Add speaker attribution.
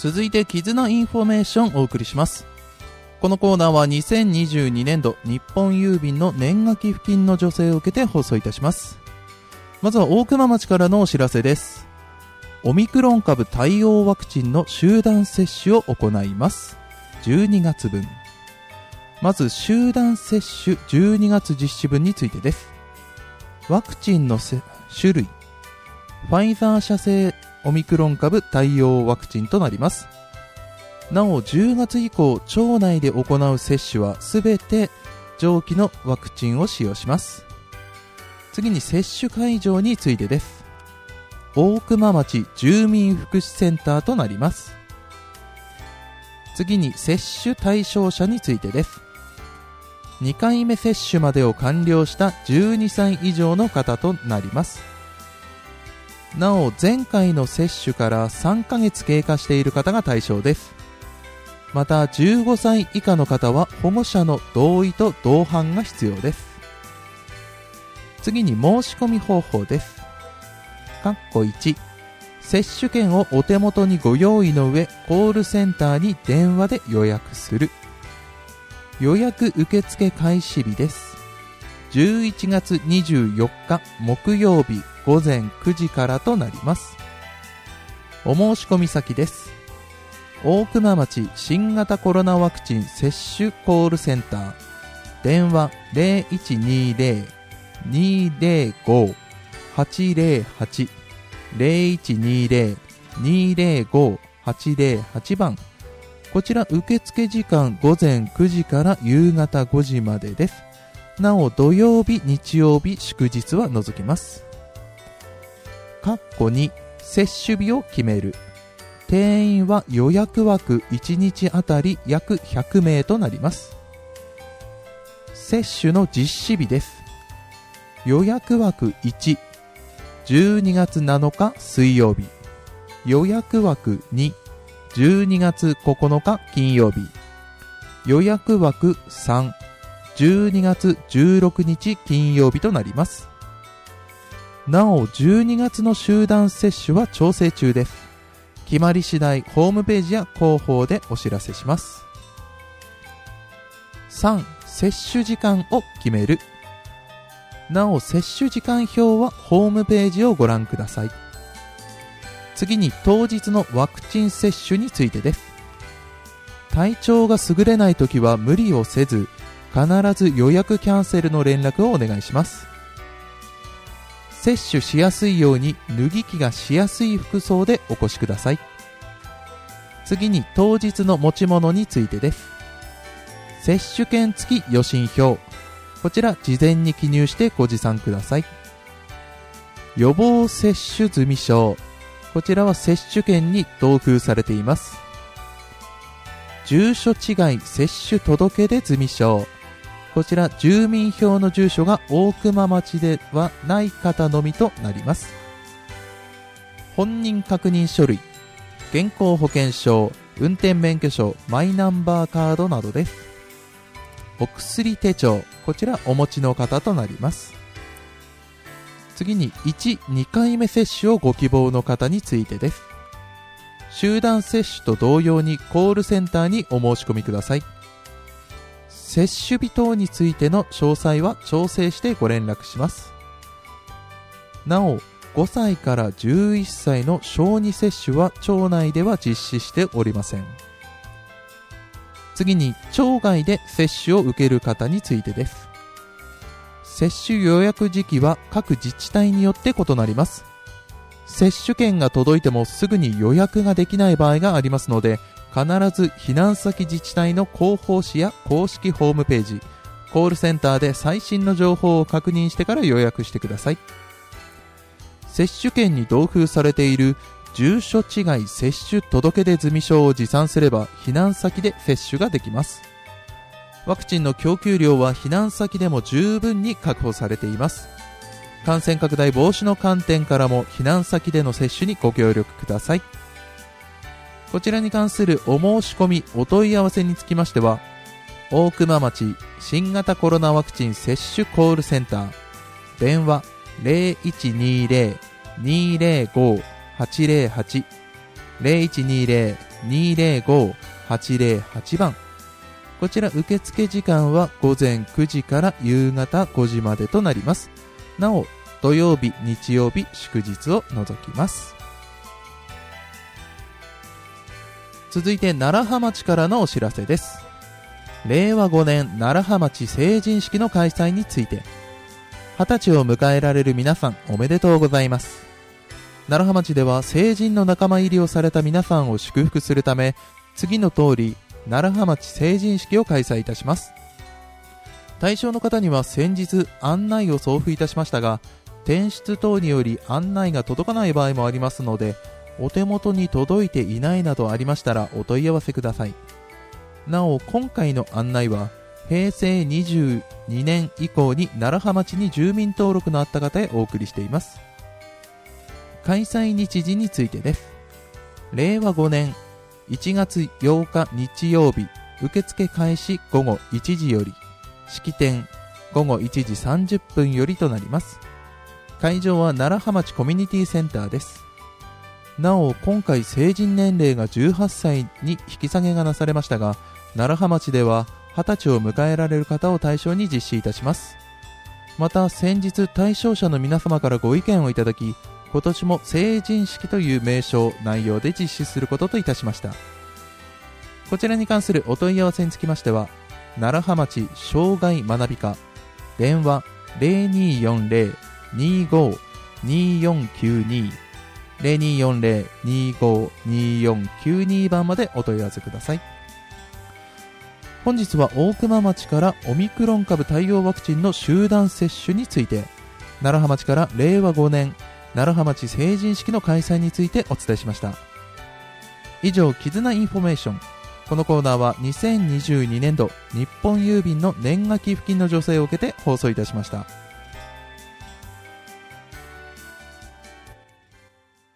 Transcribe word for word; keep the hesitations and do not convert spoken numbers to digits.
Speaker 1: 続いて絆インフォメーションをお送りします。このコーナーはにせんにじゅうにねんど日本郵便の年賀寄付金の助成を受けて放送いたします。まずは大熊町からのお知らせです。オミクロン株対応ワクチンの集団接種を行います。じゅうにがつぶん。まず集団接種じゅうにがつ実施分についてです。ワクチンの種類、ファイザー社製オミクロン株対応ワクチンとなります。なおじゅうがつ以降、町内で行う接種はすべて上記のワクチンを使用します。次に接種会場についてです。大熊町住民福祉センターとなります。次に接種対象者についてです。にかいめ接種までを完了したじゅうにさい以上の方となります。なお前回の接種からさんかげつ経過している方が対象です。またじゅうごさい以下の方は保護者の同意と同伴が必要です。次に申し込み方法です。括弧いち、接種券をお手元にご用意の上、コールセンターに電話で予約する。予約受付開始日です。じゅういちがつにじゅうよっか木曜日ごぜんくじからとなります。お申し込み先です。大熊町新型コロナワクチン接種コールセンター、電話 ゼロいちにゼロ にゼロご はちゼロはち ゼロいちにゼロ にゼロご はちゼロはち 番。こちら受付時間ごぜんくじから夕方ごじまでです。なお土曜日、日曜日、祝日は除きます。括弧に、接種日を決める。定員は予約枠いちにちあたり約ひゃくめいとなります。接種の実施日です。予約枠いち、じゅうにがつなのか水曜日。予約枠に、じゅうにがつここのか金曜日。予約枠さん、じゅうにがつじゅうろくにち金曜日となります。なおじゅうにがつの集団接種は調整中です。決まり次第ホームページや広報でお知らせします。さん、接種時間を決める。なお接種時間表はホームページをご覧ください。次に当日のワクチン接種についてです。体調が優れないときは無理をせず、必ず予約キャンセルの連絡をお願いします。接種しやすいように脱ぎ着がしやすい服装でお越しください。次に当日の持ち物についてです。接種券付き予診票、こちら事前に記入してご持参ください。予防接種済証、こちらは接種券に同封されています。住所違い接種届出済証、こちら住民票の住所が大熊町ではない方のみとなります。本人確認書類、健康保険証、運転免許証、マイナンバーカードなどです。お薬手帳、こちらお持ちの方となります。次にいち、にかいめ接種をご希望の方についてです。集団接種と同様にコールセンターにお申し込みください。接種日等についての詳細は調整してご連絡します。なお、ごさいからじゅういっさいの小児接種は町内では実施しておりません。次に町外で接種を受ける方についてです。接種予約時期は各自治体によって異なります。接種券が届いてもすぐに予約ができない場合がありますので、必ず避難先自治体の広報誌や公式ホームページ、コールセンターで最新の情報を確認してから予約してください。接種券に同封されている住所違い接種届出済証を持参すれば避難先で接種ができます。ワクチンの供給量は避難先でも十分に確保されています。感染拡大防止の観点からも避難先での接種にご協力ください。こちらに関するお申し込みお問い合わせにつきましては、大熊町新型コロナワクチン接種コールセンター、電話 ゼロいちにゼロ にゼロご はちゼロはち ゼロいちにゼロにーぜろごーはちぜろはちばん。こちら受付時間はごぜんくじから夕方ごじまでとなります。なお、土曜日、日曜日、祝日を除きます。続いて楢葉町からのお知らせです。れいわごねん楢葉町成人式の開催について、はたちを迎えられる皆さんおめでとうございます。楢葉町では成人の仲間入りをされた皆さんを祝福するため、次の通り楢葉町成人式を開催いたします。対象の方には先日案内を送付いたしましたが、転出等により案内が届かない場合もありますので、お手元に届いていないなどありましたらお問い合わせください。なお、今回の案内はへいせいにじゅうにねん以降に楢葉町に住民登録のあった方へお送りしています。開催日時についてです。れいわごねんいちがつようか日曜日、受付開始ごごいちじより、式典ごごいちじさんじゅっぷんよりとなります。会場は楢葉町コミュニティセンターです。なお、今回成人年齢がじゅうはっさいに引き下げがなされましたが、楢葉町でははたちを迎えられる方を対象に実施いたします。また先日対象者の皆様からご意見をいただき、今年も成人式という名称内容で実施することといたしました。こちらに関するお問い合わせにつきましては、楢葉町障害学び課電話 ゼロにーよんゼロ にーごーにーよんきゅうに ゼロにーよんゼロ にーごーにーよんきゅうに 番までお問い合わせください。本日は大熊町からオミクロン株対応ワクチンの集団接種について、楢葉町かられいわごねん楢葉町成人式の開催についてお伝えしました。以上、絆インフォメーション。このコーナーはにせんにじゅうにねんど日本郵便の年賀寄付金の助成を受けて放送いたしました。